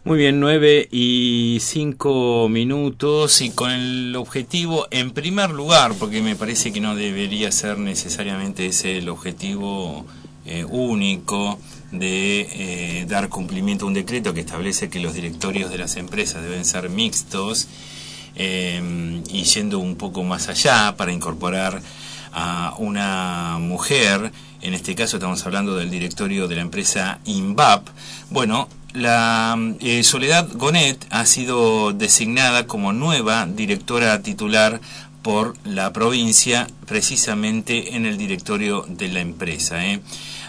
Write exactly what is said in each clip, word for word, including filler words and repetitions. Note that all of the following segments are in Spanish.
Muy bien, nueve y cinco minutos y con el objetivo, en primer lugar, porque me parece que no debería ser necesariamente ese el objetivo eh, único de eh, dar cumplimiento a un decreto que establece que los directorios de las empresas deben ser mixtos, eh, y yendo un poco más allá para incorporar a una mujer. En este caso estamos hablando del directorio de la empresa INVAP. Bueno, la eh, Soledad Gonet ha sido designada como nueva directora titular por la provincia, precisamente en el directorio de la empresa, ¿eh?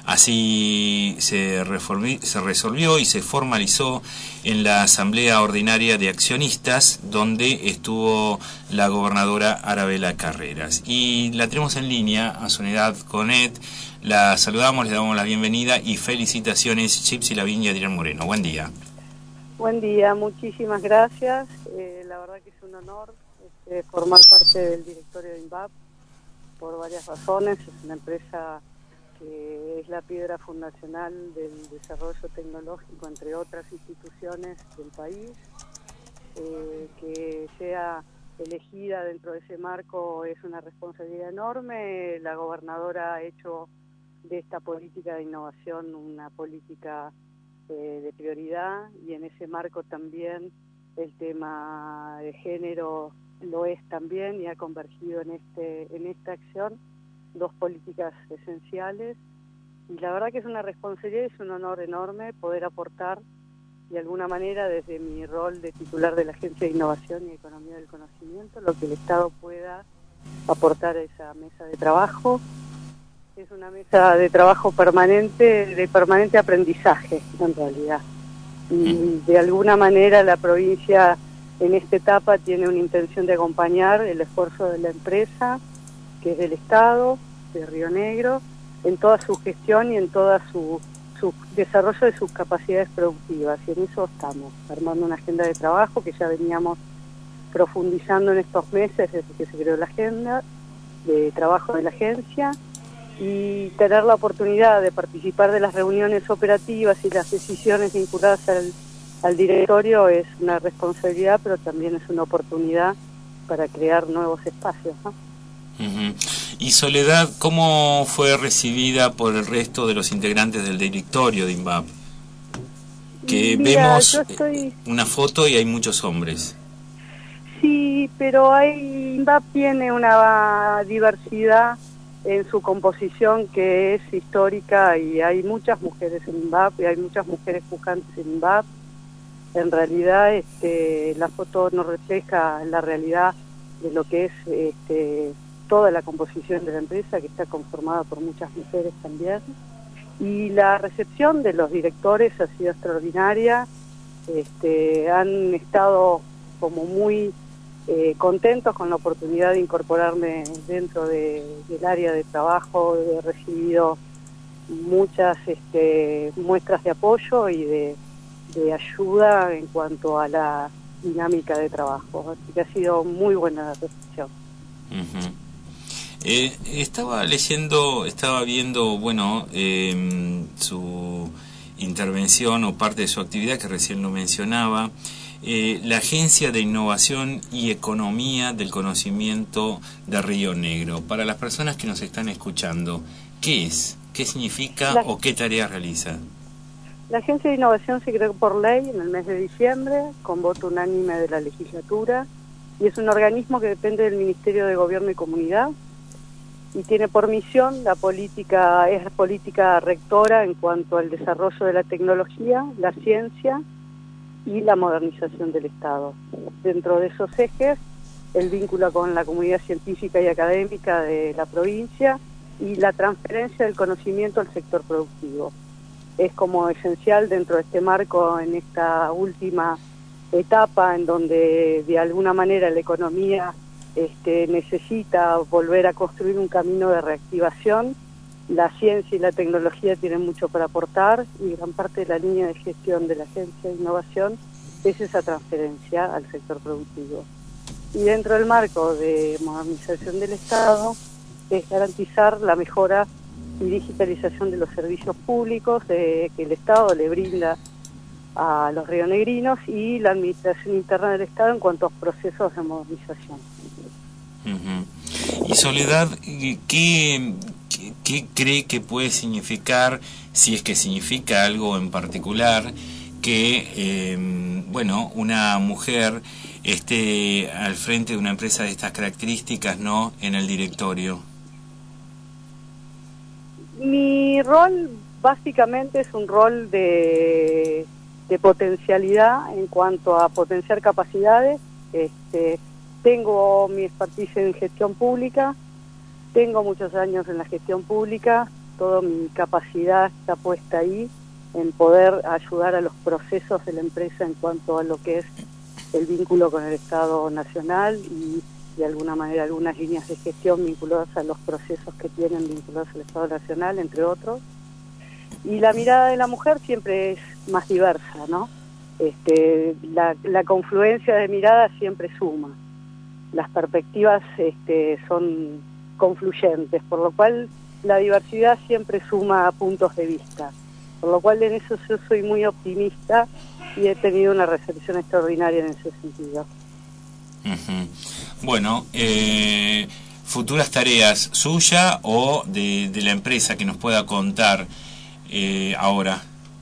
Así se, reformi, se resolvió y se formalizó en la Asamblea Ordinaria de Accionistas, donde estuvo la gobernadora Arabela Carreras. Y la tenemos en línea a Soledad Gonet. La saludamos, le damos la bienvenida y felicitaciones, Chips y Lavín y Adrián Moreno. Buen día. Buen día, muchísimas gracias. Eh, la verdad que es un honor este, formar parte del directorio de INVAP por varias razones. Es una empresa que es la piedra fundacional del desarrollo tecnológico, entre otras instituciones del país. Eh, que sea elegida dentro de ese marco es una responsabilidad enorme. La gobernadora ha hecho de esta política de innovación una política eh, de prioridad, y en ese marco también el tema de género lo es también, y ha convergido en este en esta acción dos políticas esenciales. Y la verdad que es una responsabilidad, es un honor enorme poder aportar de alguna manera desde mi rol de titular de la Agencia de Innovación y Economía del Conocimiento lo que el Estado pueda aportar a esa mesa de trabajo. Es una mesa de trabajo permanente, de permanente aprendizaje en realidad. Y de alguna manera la provincia en esta etapa tiene una intención de acompañar el esfuerzo de la empresa, que es del Estado, de Río Negro, en toda su gestión y en toda su, su desarrollo de sus capacidades productivas. Y en eso estamos, armando una agenda de trabajo que ya veníamos profundizando en estos meses desde que se creó la agenda de trabajo de la agencia, y tener la oportunidad de participar de las reuniones operativas y las decisiones vinculadas al, al directorio es una responsabilidad, pero también es una oportunidad para crear nuevos espacios, ¿no? Uh-huh. Y Soledad, ¿cómo fue recibida por el resto de los integrantes del directorio de INVAP? Que Mira, vemos yo estoy... una foto y hay muchos hombres. Sí, pero hay, INVAP tiene una diversidad en su composición que es histórica, y hay muchas mujeres en INVAP, y hay muchas mujeres pujantes en INVAP. En realidad este, la foto no refleja la realidad de lo que es este, toda la composición de la empresa, que está conformada por muchas mujeres también. Y la recepción de los directores ha sido extraordinaria. Este, han estado como muy eh, contentos con la oportunidad de incorporarme dentro de, del área de trabajo. He recibido muchas este, muestras de apoyo y de, de ayuda en cuanto a la dinámica de trabajo. Así que ha sido muy buena la recepción. Uh-huh. Eh, estaba leyendo, estaba viendo, bueno, eh, su intervención o parte de su actividad que recién lo mencionaba, eh, la Agencia de Innovación y Economía del Conocimiento de Río Negro. Para las personas que nos están escuchando, ¿qué es? ¿Qué significa la, o qué tarea realiza? La Agencia de Innovación se creó por ley en el mes de diciembre, con voto unánime de la legislatura, y es un organismo que depende del Ministerio de Gobierno y Comunidad, y tiene por misión la política, es política rectora en cuanto al desarrollo de la tecnología, la ciencia y la modernización del Estado. Dentro de esos ejes, el vínculo con la comunidad científica y académica de la provincia y la transferencia del conocimiento al sector productivo. Es como esencial dentro de este marco, en esta última etapa en donde de alguna manera la economía Este, necesita volver a construir un camino de reactivación. La ciencia y la tecnología tienen mucho para aportar, y gran parte de la línea de gestión de la Agencia de Innovación es esa transferencia al sector productivo. Y dentro del marco de modernización del Estado es garantizar la mejora y digitalización de los servicios públicos de, que el Estado le brinda a los rionegrinos y la administración interna del Estado en cuanto a procesos de modernización. Uh-huh. Y Soledad, ¿qué, qué, qué cree que puede significar, si es que significa algo en particular, que eh, bueno, una mujer esté al frente de una empresa de estas características, ¿no?, en el directorio? Mi rol básicamente es un rol de, de potencialidad en cuanto a potenciar capacidades. Este, tengo mi expertise en gestión pública, tengo muchos años en la gestión pública, toda mi capacidad está puesta ahí en poder ayudar a los procesos de la empresa en cuanto a lo que es el vínculo con el Estado Nacional y de alguna manera algunas líneas de gestión vinculadas a los procesos que tienen vinculados al Estado Nacional, entre otros. Y la mirada de la mujer siempre es más diversa, ¿no? Este, la, la confluencia de miradas siempre suma. Las perspectivas este, son confluyentes, por lo cual la diversidad siempre suma puntos de vista. Por lo cual en eso yo soy muy optimista y he tenido una recepción extraordinaria en ese sentido. Uh-huh. Bueno, eh, futuras tareas suya o de, de la empresa que nos pueda contar eh, ahora.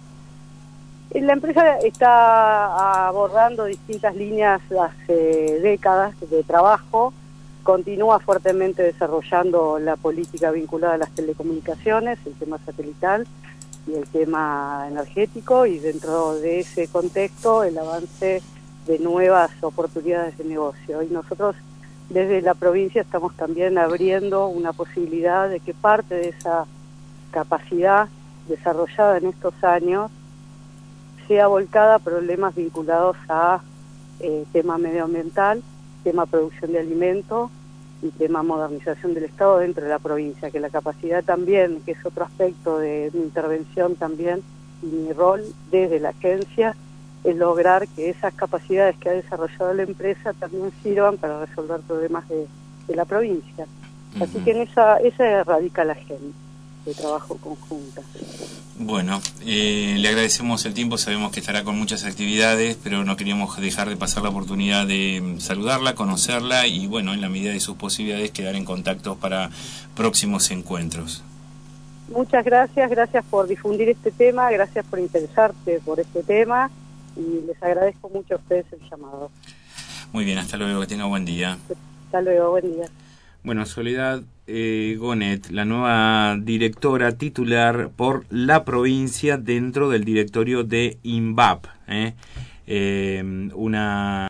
La empresa está abordando distintas líneas hace décadas de trabajo, continúa fuertemente desarrollando la política vinculada a las telecomunicaciones, el tema satelital y el tema energético, y dentro de ese contexto el avance de nuevas oportunidades de negocio. Y nosotros desde la provincia estamos también abriendo una posibilidad de que parte de esa capacidad desarrollada en estos años sea volcada a problemas vinculados a eh, tema medioambiental, tema producción de alimentos y tema modernización del Estado dentro de la provincia, que la capacidad también, que es otro aspecto de mi intervención también, y mi rol desde la agencia, es lograr que esas capacidades que ha desarrollado la empresa también sirvan para resolver problemas de, de la provincia. Uh-huh. Así que en esa, esa radica la agenda de trabajo conjunta. Bueno, eh, le agradecemos el tiempo, sabemos que estará con muchas actividades, pero no queríamos dejar de pasar la oportunidad de saludarla, conocerla y, bueno, en la medida de sus posibilidades, quedar en contacto para próximos encuentros. Muchas gracias, gracias por difundir este tema, gracias por interesarte por este tema y les agradezco mucho a ustedes el llamado. Muy bien, hasta luego, que tenga buen día. Hasta luego, buen día. Bueno, Soledad eh, Gonet, la nueva directora titular por la provincia dentro del directorio de INVAP, ¿eh? Eh, una